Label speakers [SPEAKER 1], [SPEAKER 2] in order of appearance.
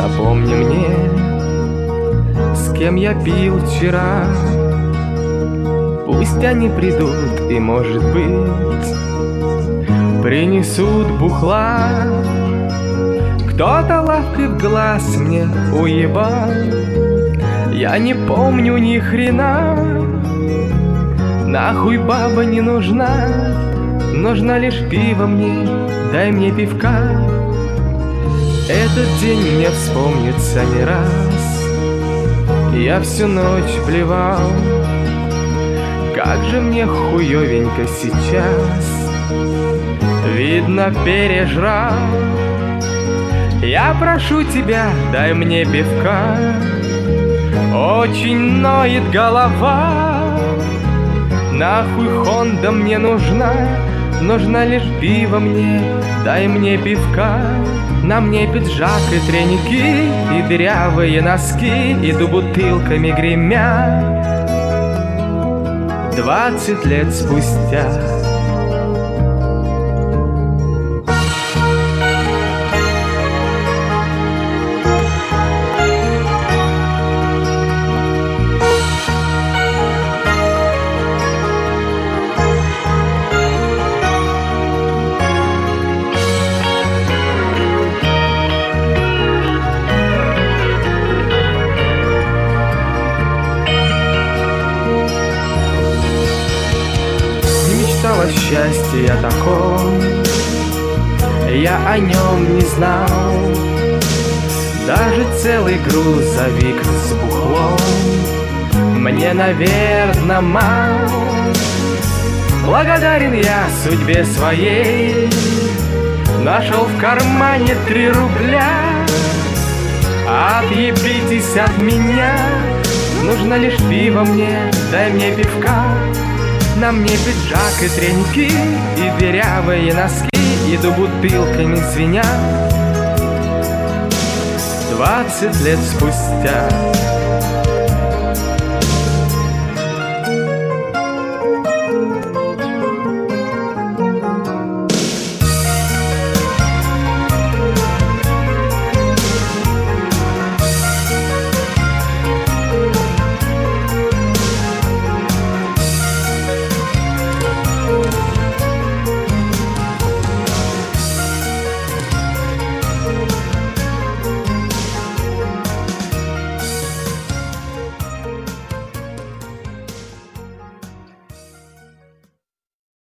[SPEAKER 1] Напомни мне, с кем я пил вчера. Пусть они придут и, может быть, принесут бухла. Кто-то лавкой в глаз мне уебал. Я не помню ни хрена. Нахуй баба не нужна. Нужна лишь пиво мне, дай мне пивка. Этот день мне вспомнится не раз. Я всю ночь блевал. Как же мне хуёвенько сейчас. Видно, пережрал. Я прошу тебя, дай мне пивка. Очень ноет голова. Нахуй Хонда мне нужна. Нужна лишь пиво мне, дай мне пивка. На мне пиджак и треники, и дырявые носки. Иду бутылками гремя 20 лет спустя. О счастье я таком, я о нем не знал. Даже целый грузовик с бухлом мне, наверно, мал. Благодарен я судьбе своей. Нашел в кармане 3 рубля. Отъебитесь от меня. Нужно лишь пиво мне, дай мне пивка. На мне пиджак и треники, и дырявые носки. Иду бутылками звеня 20 лет спустя.